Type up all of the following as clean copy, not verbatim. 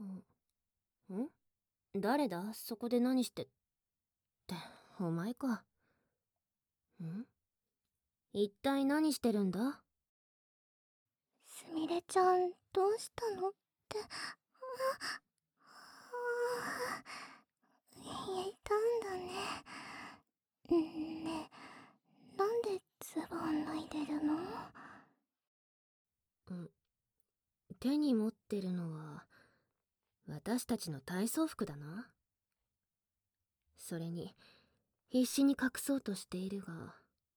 ん？誰だ？そこで何してって、お前か。一体何してるんだ？ すみれちゃん、どうしたのって。いたんだね。ねえ、なんでズボン脱いでるの？ 手に持ってるのは私たちの体操服だな。それに必死に隠そうとしているが、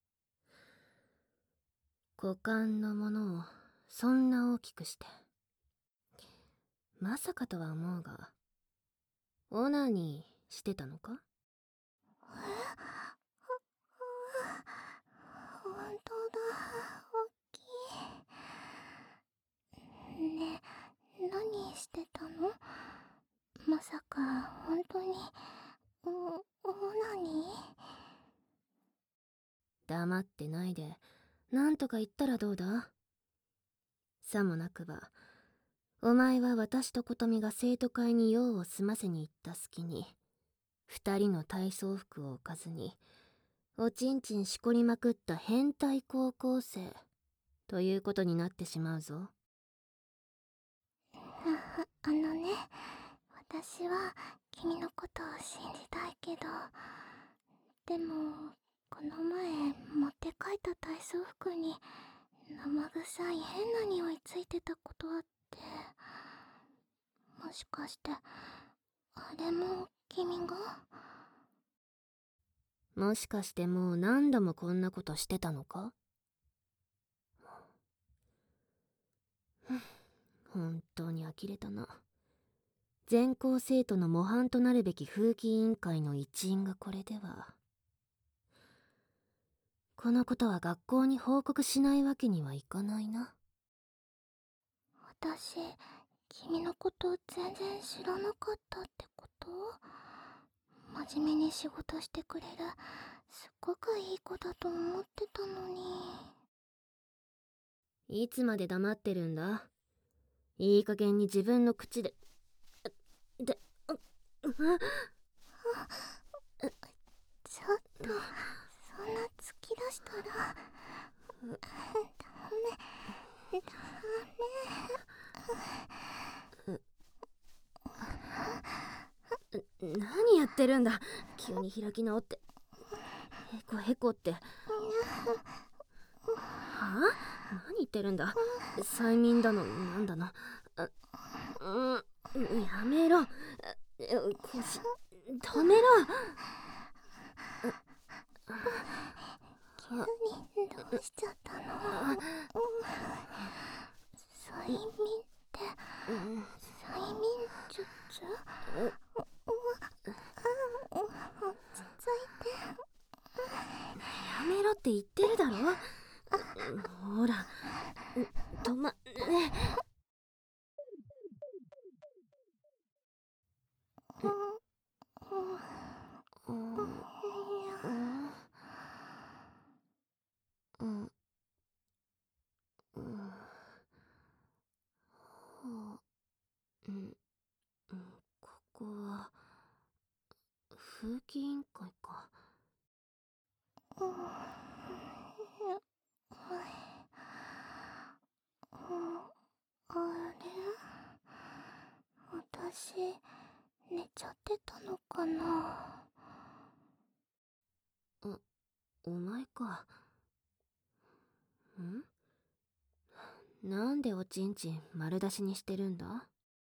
股間のものをそんな大きくして、まさかとは思うが、オナニーしてたのか？ ほんとだ、おっきい。ねえ、何してたの？まさか、ほんとに、オナニ黙ってないで、なんとか言ったらどうだ？さもなくば、お前は私と琴美が生徒会に用を済ませに行った隙に、二人の体操服を置かずに、おちんちんしこりまくった変態高校生ということになってしまうぞ。 あのね、私は君のことを信じたいけど、でも、この前持って帰った体操服に生臭い変な匂いついてたことあって、もしかしてあれも君が？ もしかしてもう何度もこんなことしてたのか？本当に呆れたな。全校生徒の模範となるべき風紀委員会の一員がこれでは、このことは学校に報告しないわけにはいかないな。 私、君のこと全然知らなかったってこと？真面目に仕事してくれる、すっごくいい子だと思ってたのに。 いつまで黙ってるんだ？いい加減に自分の口で、で、 ちょっと、そんな突き出したら、ダメ、ダ何やってるんだ？急に開き直って。へこへこって。はあ？何言ってるんだ？催眠だの、なんだの。やめろ。腰、止めろ。 急にどうしちゃったの？催眠って、催眠術？落ち着いて。 やめろって言ってるだろ。ほら、止ま、ね。ここは風紀委員会か。 あれ？私、寝ちゃってたのかな？ お前か。なんでおちんちん丸出しにしてるんだ？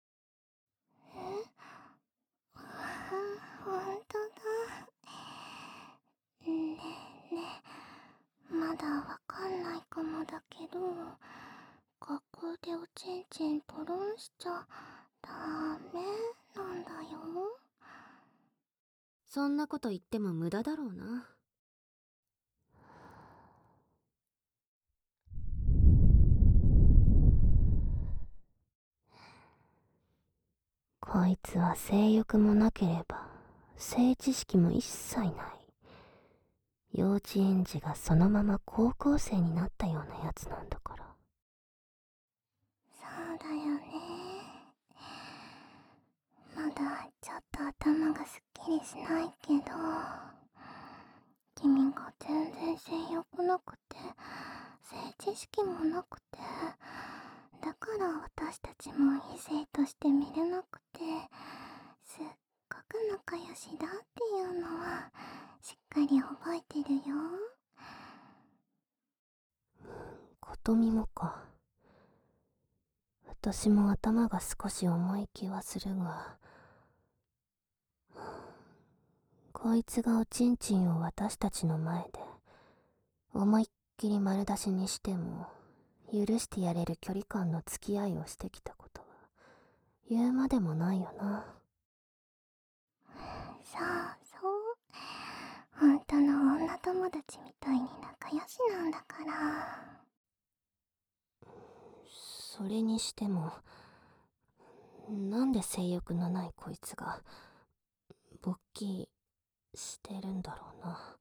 ほんとだ。ねえねえ、まだわかんないかもだけど、学校でおちんちんポロンしちゃダメなんだよ。 そんなこと言っても無駄だろうな。こいつは性欲もなければ性知識も一切ない、幼稚園児がそのまま高校生になったようなやつなんだから。 そうだよね。 頭がすっきりしないけど、君が全然性欲なくて、性知識もなくて、だから私たちも異性として見れなくて、すっごく仲良しだっていうのはしっかり覚えてるよ。 琴美もか。私も頭が少し重い気はするが、こいつがおちんちんを私たちの前で思いっきり丸出しにしても許してやれる距離感の付き合いをしてきたことは言うまでもないよな。 そうそう、本当の女友達みたいに仲良しなんだから。 それにしても、なんで性欲のないこいつが勃起してるんだろうな。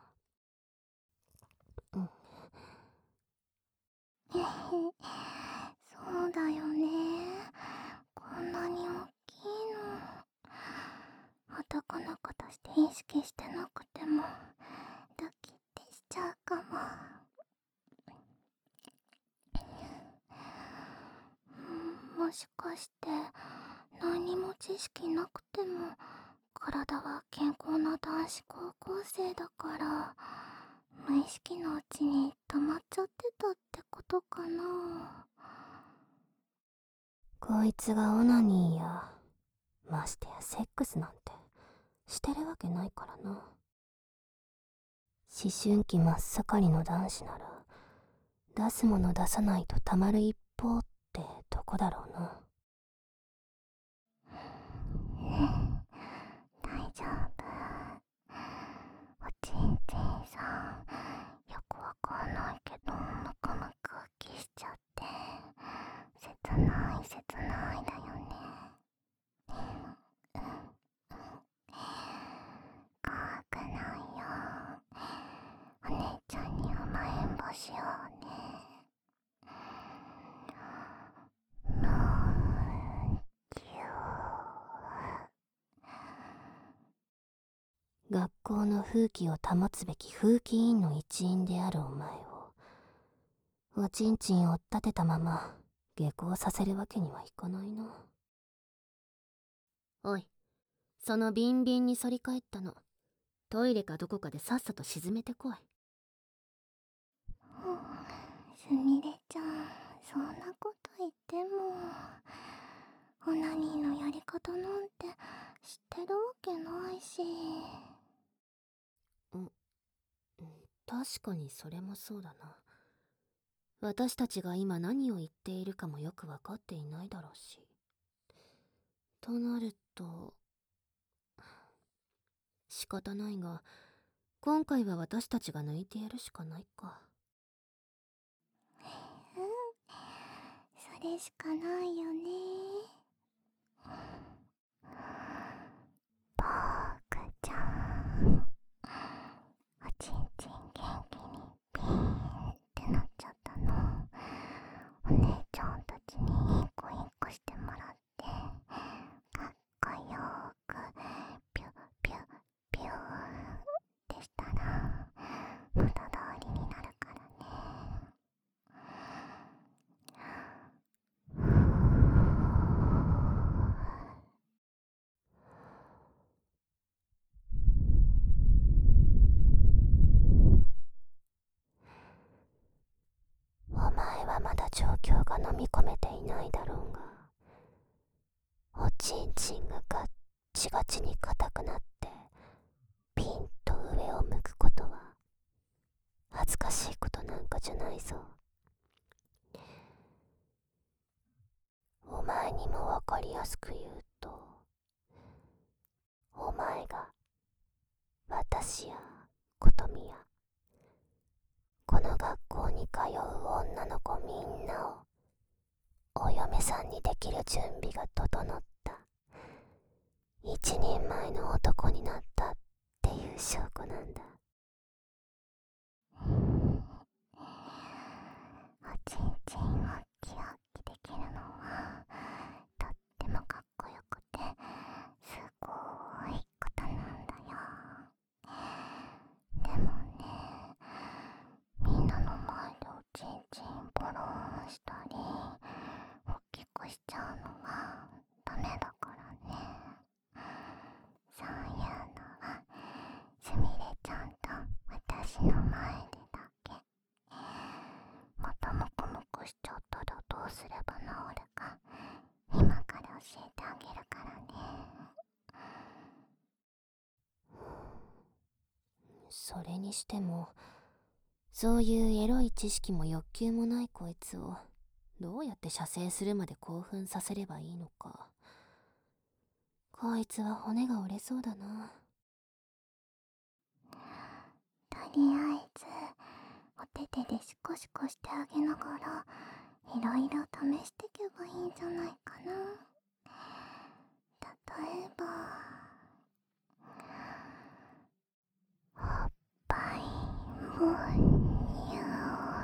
そうだよね。こんなに大きいの。男の子として意識してなくてもドキッてしちゃうかも。もしかして何も知識なくても体は健康な男子高校生だから、無意識のうちに溜まっちゃってたってことかな。 こいつがオナニーやましてやセックスなんてしてるわけないからな。思春期真っ盛りの男子なら出すもの出さないとたまる一方ってとこだろうな。 大丈夫。おちんちんさん、よくわかんないけどムクムクきしちゃって切ない切ないだよね。怖くないよ。お姉ちゃんに甘えんぼしようね。むーきゅ学校の風紀を保つべき風紀委員の一員であるお前をおちんちんを追っ立てたまま下校させるわけにはいかないな。おい、そのビンビンに反り返ったのトイレかどこかでさっさと沈めてこい。 すみれちゃん、そんなこと言ってもオナニーのやり方なんて知ってるわけないし。 確かにそれもそうだな。私たちが今何を言っているかもよく分かっていないだろうし。となると仕方ないが、今回は私たちが抜いてやるしかないか。 それしかないよね。ぼーくちゃん、おちんちん元気にピーンってなっちゃったの。お姉ちゃんたちにいい子いい子してもらってかっこよーくピュッピュッピューってしたら元通りになるからね。 お前はまだ状況が飲み込めていないだろうが、おちんちんがガッチガチに硬くなってピンと上を向くことは恥ずかしいことなんかじゃないぞ。お前にもわかりやすく言うと、お前が私や琴美やこの学校に通う女の子みんなをお嫁さんにできる準備が整った一人前の男になったっていう証拠なんだ。 おちんちんをキラキできるのはとってもかっこよくてすご私の前でだけ。またモコモコしちゃったらどうすれば治るか今から教えてあげるからね。 それにしても、そういうエロい知識も欲求もないこいつをどうやって射精するまで興奮させればいいのか。こいつは骨が折れそうだな。 とりあえずお手手でシコシコしてあげながらいろいろ試してけばいいんじゃないかな。例えばおっぱいもにゅ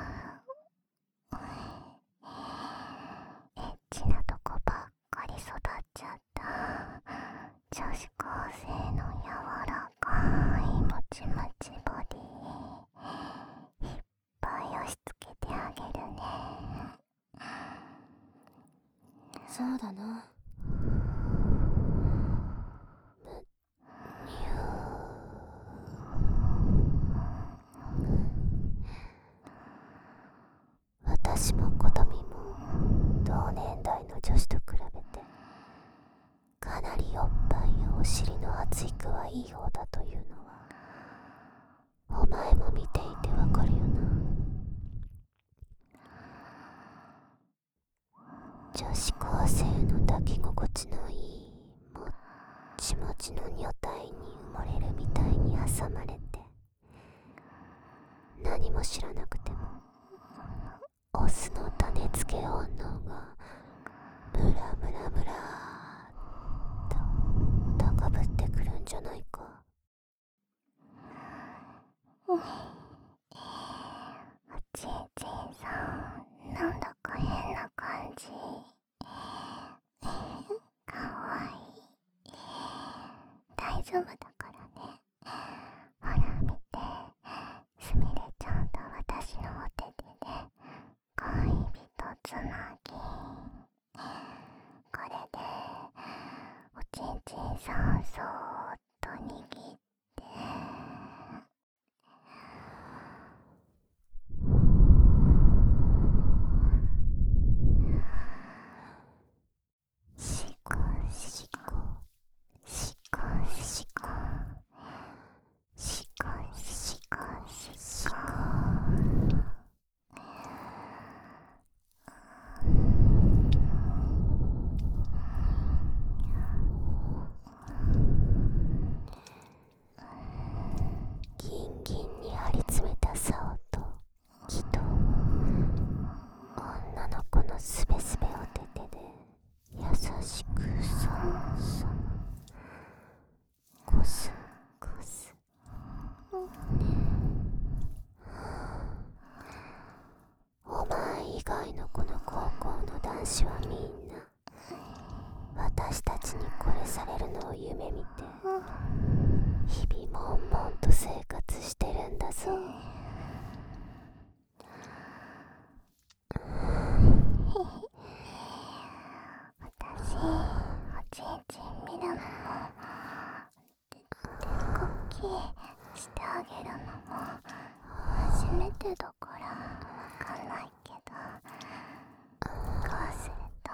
エッチなとこばっかり育っちゃった女子高生の柔らかいもちもちボディいっぱい押し付けてあげるね。 そうだな。私も琴美も同年代の女子と比べてかなりおっぱいやお尻の発育はいい方だというのはお前も見ていてわかるよな。女子高生の抱き心地のいいもっちもちの女体に埋もれるみたいに挟まれて、何も知らなくてもオスの種付け本能がムラムラムラーっと高ぶってくるんじゃないか。 おちんちんさん、なんだか変な感じ。かわいい。大丈夫だからね。ほら見て、すみれちゃんと私のお手手で恋人つなぎ。これでおちんちんさんそーっと握ってシコシコシコシコシコシコシコ。 ギンギンに張り詰めた竿と気と女の子のすべすべお手手で優しくそのそのコスコス。お前以外のこの高校の男子はみんな私たちにこれされるのを夢見て日々悶々と生活してるんだぞ。 私、おちんちん見るのも手こきしてあげるのも初めてだからわかんないけど、こうすると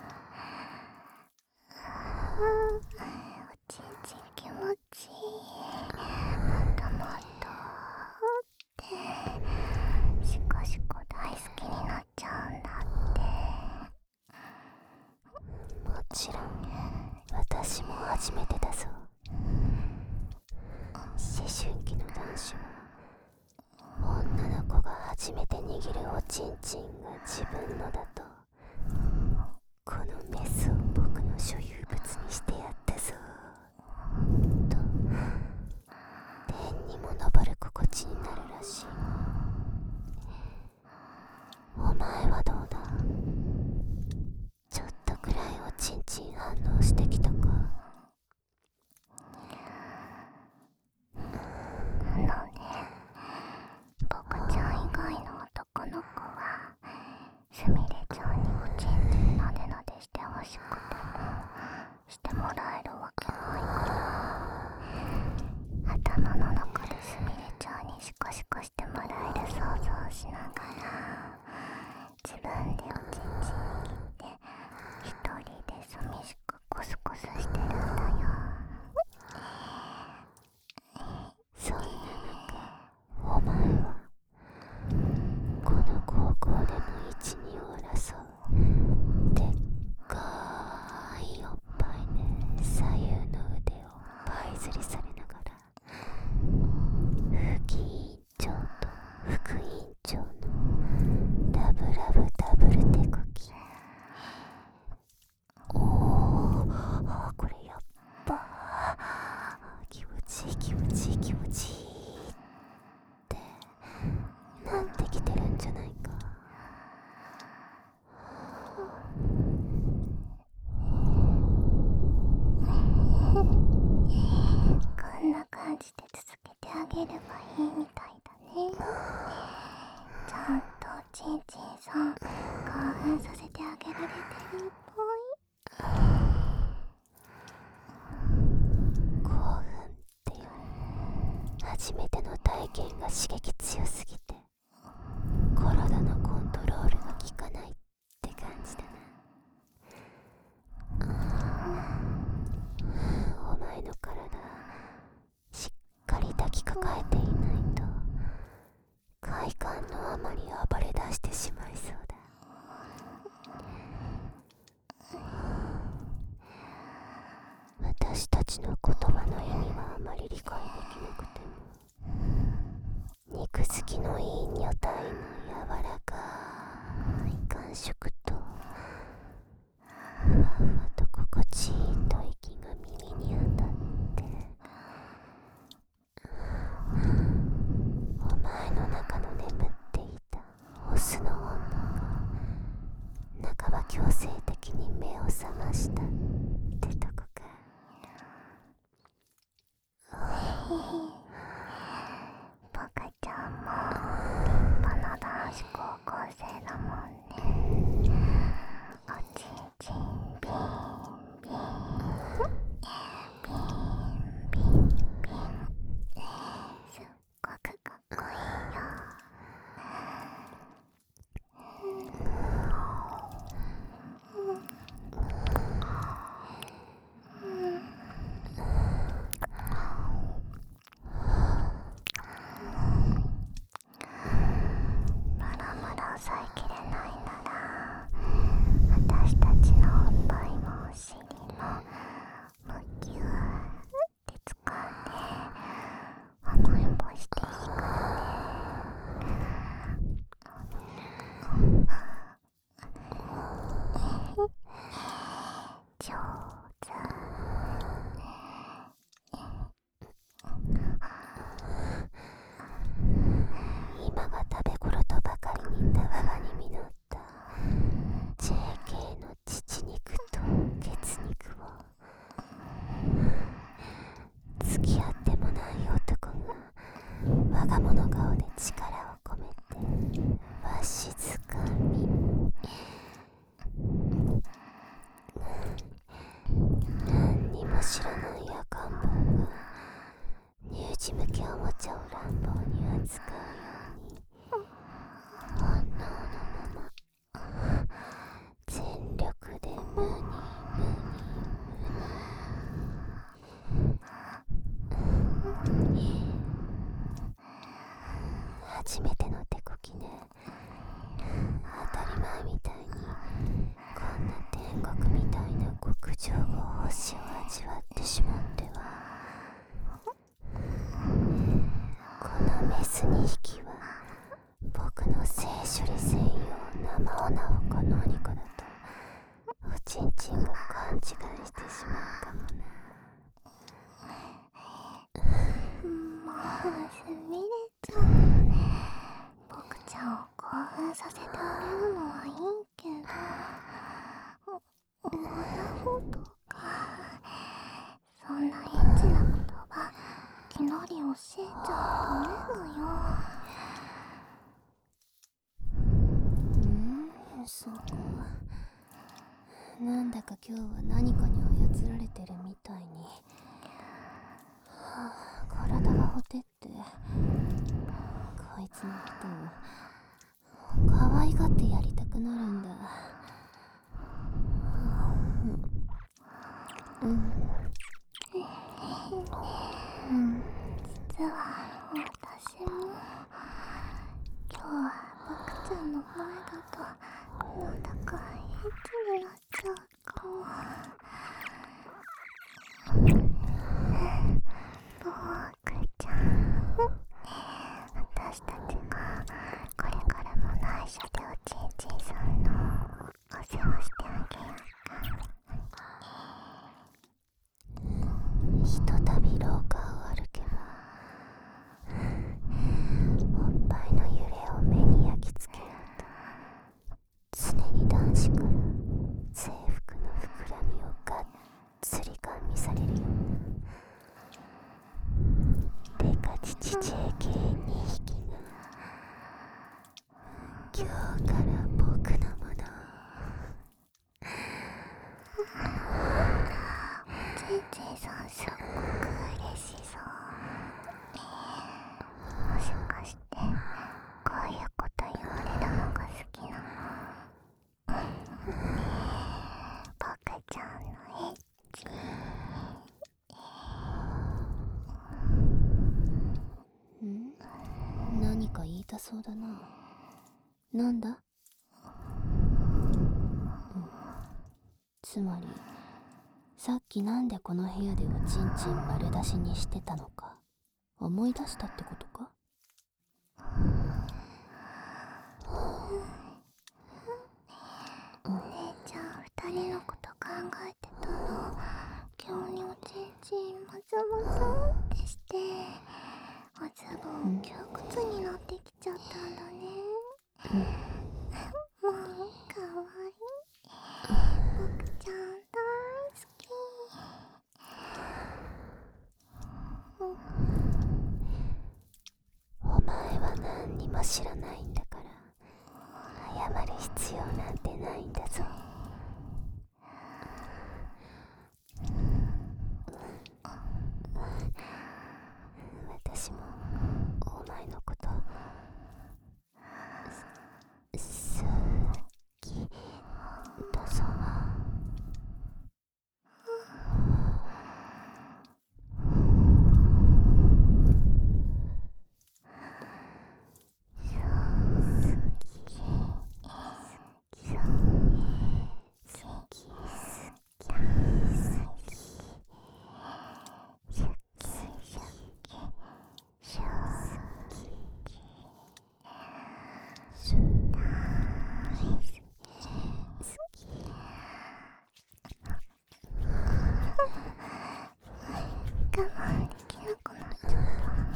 おちんちん気持ちいい。もっともっとってシコシコ大好きになっちゃうんだって。 もちろん私も初めてだぞ。思春期の男子は女の子が初めて握るおちんちんが自分のだとこのメスを僕の所有物にしてやったぞと天にも昇る心地になるらしい。お前はどうだ？ちょっとくらいおちんちん反応してきたか？ 僕ちゃん以外の男の子はすみれちゃんにおちんちんなでなでしてほしくてもしてもらえるわけないから、頭の中ですみれちゃんにシコシコしながら自分でおちんちん切って一人で寂しくコスコスしてるんだよ。 そんな中、お前はこの高校での一二を争うでっかいおっぱいで左右の腕をパイズリされながら、副委員長と副委員長のラブラブダブル手こき。これやっば気持ちいい気持ちいい気持ちいいってなってきてるんじゃないか。 こんな感じで続けてあげればいいみたいだね。ちゃんとおちんちんさん興奮させてあげられてるっぽい。 興奮っていう初めての体験が刺激強すぎて体のコントロールが効かないって感じだな。お前の体しっかり抱きかかえていないと快感のあまり暴れ出してしまいそうだ。私たちの言葉の意味はあまり理解できなくても、肉付きのいい女体の柔らかい感触とふわふわと心地いい吐息が耳に当たって、お前の中の眠っていたオスの女が半ば強制的に目を覚ましたってとこか。 バカちゃんも立派な男子高校生だもんね。おちんちんビンビンビンビンビン、すっごくかっこいいよ。まだまだ抑えきれないなら、私たちのおっぱいもお尻もむぎゅーって掴んで甘えんぼしていいからね。上手。 今が食べ頃とばかりにたわわに実った JK の乳肉と血肉を付き合ってもない男が我が物顔で力を込めてわしづかみ、何にも知らない赤ん坊が乳児向けおもちゃを乱暴に扱うように本能のまま全力でムニムニムニ。初めての手こきね。当たり前みたいにこんな天国みたいな極上の星を味わってしまっては、このメス2匹は僕の性処理専用生女をこのニコだとおちんちんが勘違いしてしまうかもな。 もうすみれちゃん、僕ちゃんを興奮させてあげるのはいいけど、女のとかそんなエッチな言葉いきなり教えちゃダメだよ。 そうか。なんだか今日は何かに操られてるみたいに、体がほてって、こいつのことを可愛がってやりたくなるんだ。 実は私も今日は僕ちゃんの前だとなんだか変になっちゃうかも。僕ちゃん、私たちがこれからも内緒でおちんちんさんのお世話してあげようか。 ひとたび廊下を歩けばおっぱいの揺れを目に焼き付けようと常に男子から制服の膨らみをがっつりガン見されるようなデカチチ JK2 匹が今日から僕のもの。 おちんちんさんすっごく嬉しそう。もしかしてこういうこと言われるのが好きなの？僕ちゃんのエッチ。 何か言いたそうだな。なんだ？つまりさっきなんでこの部屋でおちんちん丸出しにしてたのか思い出したってことか？ お姉ちゃん二人のこと考えてたの。急におちんちんもぞもぞってしておズボン窮屈になってきちゃったんだね。もうかわいい。僕ちゃん大好き。 お前は何にも知らないんだから謝る必要なんてないんだぞ。私もお前のこと好きだぞ。 我慢できなくなっちゃった。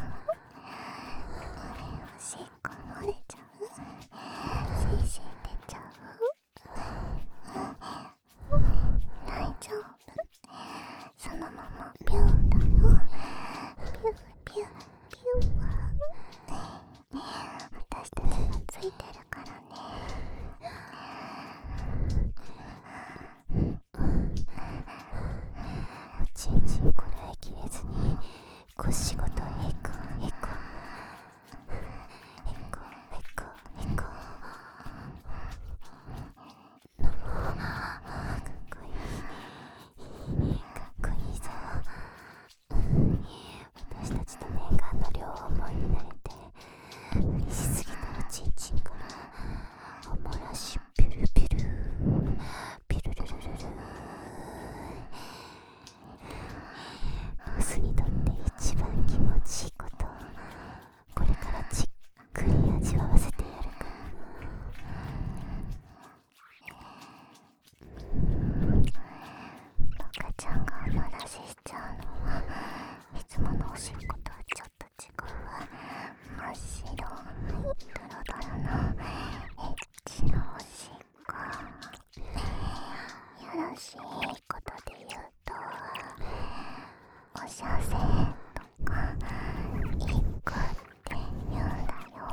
おしっこ漏れちゃう？シーシー出ちゃう？大丈夫？そのままピューだよ。ピューピューピュー。私たちがついてるからね。 おちんちんこらえきれずに腰ごとへこへこへこへこへこ。かっこいいかっこいいぞ。私たちと念願の両思いになれて無理しすぎたおちんちんからおもらしピュルピュルピュルルルルル。ボスにとって一番気持ちいいことこれからじっくり味わわせてやるから僕ちゃんがおもらししちゃうのはいつものおしっことはちょっと違うわ。真っ白ドロドロのエッチなおしっこ。よろしいことで言うとおしゃせとかいくって言うんだよ。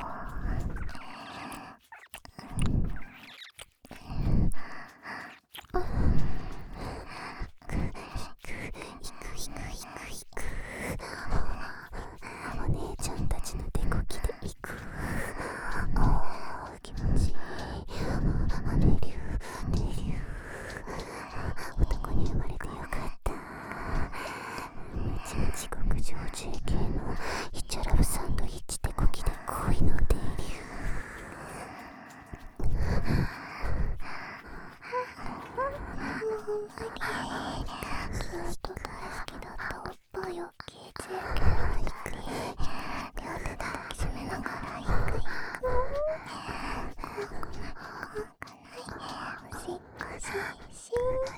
お姉ちゃんたちのデコキで行く。あー気持ちいい。 ずっと大好きだったおっぱいを聞いてるから低い。両手で抱きしめながら低い。怖くない。おしっこしし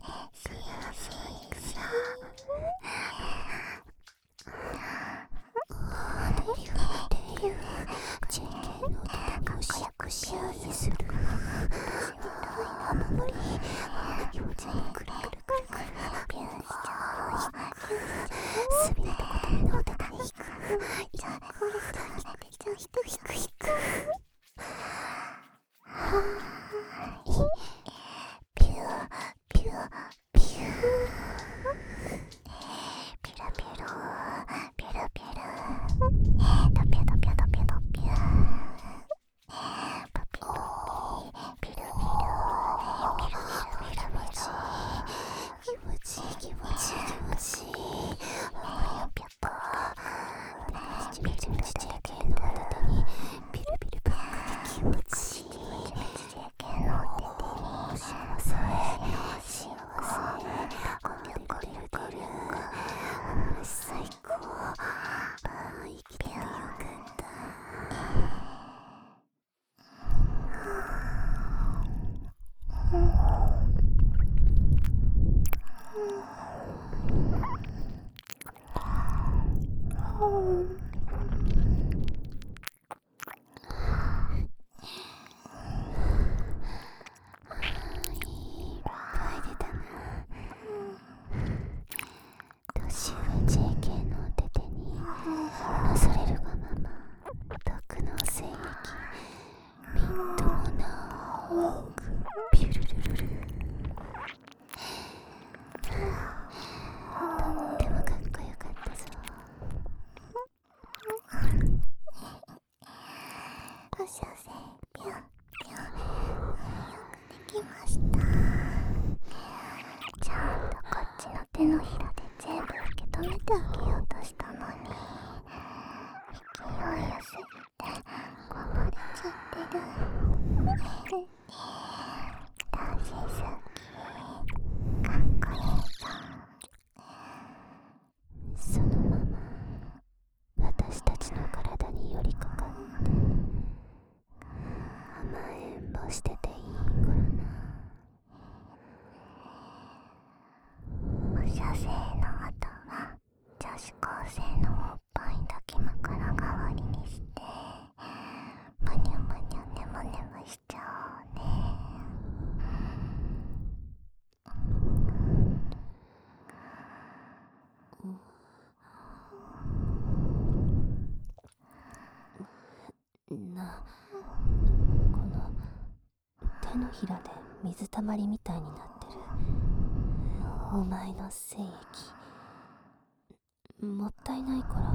デビュー JK の手でおしっこしようにする。私は大の守り。気持ちいい。くるくるくるくるピューしちゃう。すびれたこと目のお手で引く。じゃあこれじゃあじゃあ引く。ピューピューピューピラピロピラピラドピャドピャドピャドピャパピピルピルピルピルピル気持ちいい気持ちいい気持ちいいピャッパーめちめち JK のお手にピルピルパッ気持ちいいめちめち JK のお手に幸せコリュコリュコリュ最高生きててよかった年上 JK のお手手になされるがまま毒の精液みっともなくピュルルルルとってもかっこよかったぞ。おしゃせぴょんぴょんよくできました。ちゃんとこっちの手のひらで全部受け止めてあげようとしたのに勢いよすぎてこぼれちゃってる。男子好きかっこいいぞ。そのまま私たちの体に寄りかかって甘えんぼしてていいからな。おしゃせの後は女子高生のおっぱい抱き枕代わりにしてむにゃむにゃねむねむしちゃおうね。この手のひらで水たまりみたいになってるお前の精液もったいないから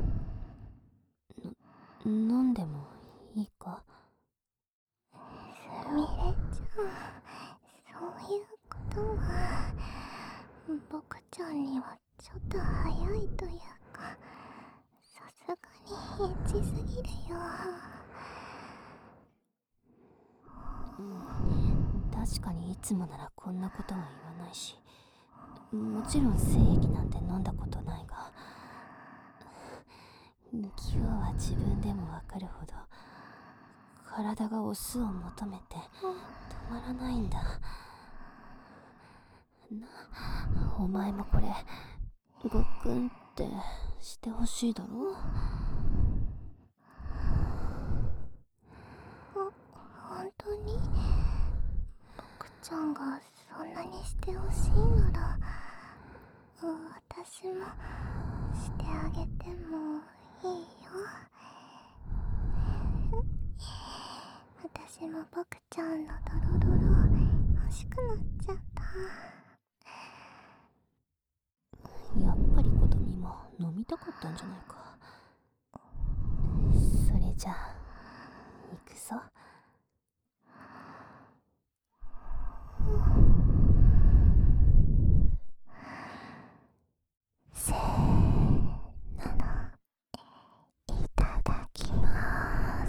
飲んでもいいか。すみれちゃん、そういうことは僕ちゃんにはちょっと早いというかさすがにエッチすぎるよ。確かにいつもならこんなことは言わないしもちろん精液なんて飲んだことないが今日は自分でもわかるほど体がオスを求めて止まらないんだ。お前もこれごっくんってしてほしいだろ。本当に僕ちゃんがそんなにしてほしいなら私もしてあげてもいいよ。私も僕ちゃんのドロドロ欲しくなっちゃった。やっぱりことみも飲みたかったんじゃないか。それじゃあ行くぞ。せーの、いただきます。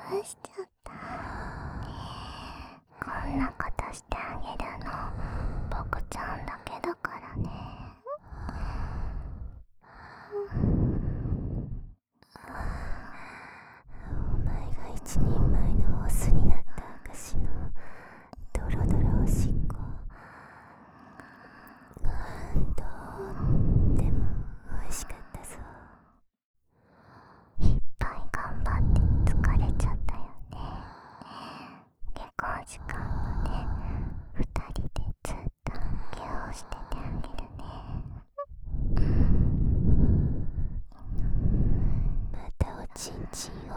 ぶしちゃった。こんなことしてあげるの僕ちゃんだけだからね。 お前が一人前のオスになった証のドロドロおしっこ、とっても美味しかったぞ。 いっぱい頑張って疲れちゃったよね。下校時間まで2人でずっとケアをしててあげるね。 またおちんちん